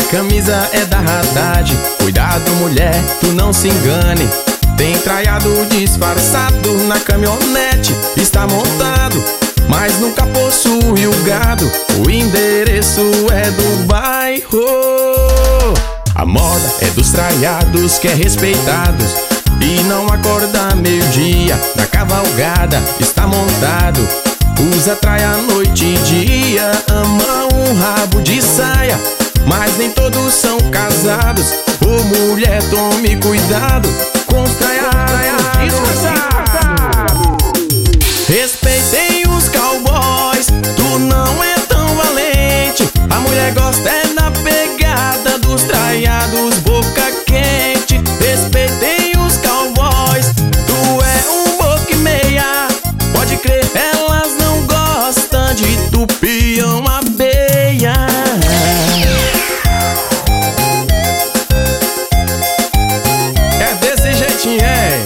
camisa é da Haddad. Cuidado, mulher, tu não se engane. Tem traiado disfarçado na caminhonete, está montado, mas nunca possui o gado. O endereço é do bairro. A moda é dos traiados que é respeitados e não acorda meio-dia. Na cavalgada está montado, usa traia noite e dia. Ama um rabo de saia, mas nem todos são casados. Ô mulher, tome cuidado com os traiados disfarçados. Respeitem os cowboys, tu não é tão valente. A mulher gosta é na pegada dos traiados boca quente. Respeitem os cowboys, tu é um boca e meia. Pode crer, elas não gostam de tupião abelha. É desse jeitinho, é.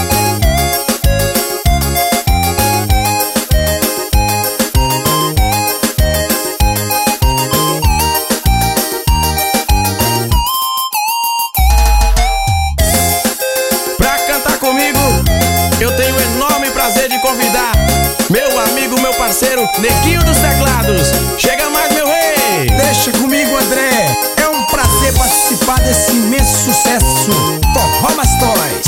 Pra cantar comigo, eu tenho o enorme prazer de convidar meu amigo, meu parceiro, Neguinho dos Teclados. Chega mais, meu rei! Deixa comigo, André. É um prazer participar desse imenso sucesso. Forró Mastões.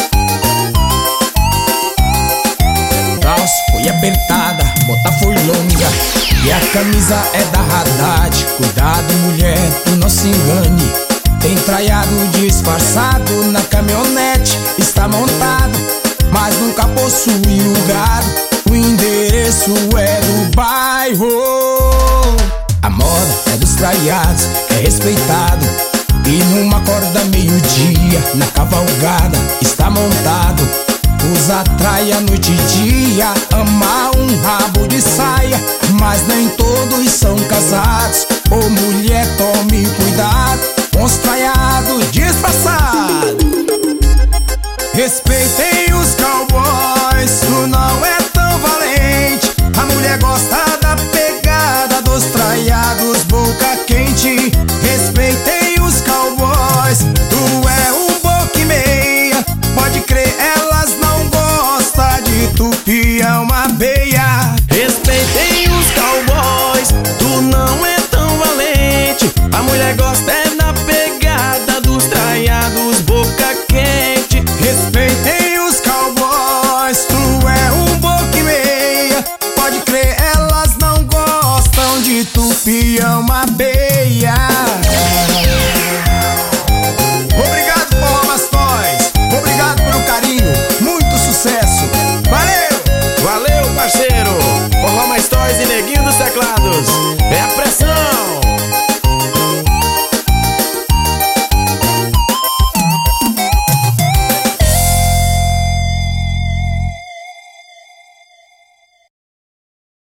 Calça foi apertada, bota foi longa e a camisa é da Haddad. Cuidado, mulher, tu não se engane. Tem traiado disfarçado na caminhonete, está montado, mas nunca possui o gado. O endereço é do bairro. A moda é dos traiados, é respeitado e numa corda meio-dia. Na cavalgada está montado, usa traia noite e dia. Ama um rabo de saia, mas nem todos são casados. Ô mulher, tome cuidado com os traiados disfarçados. Respeitem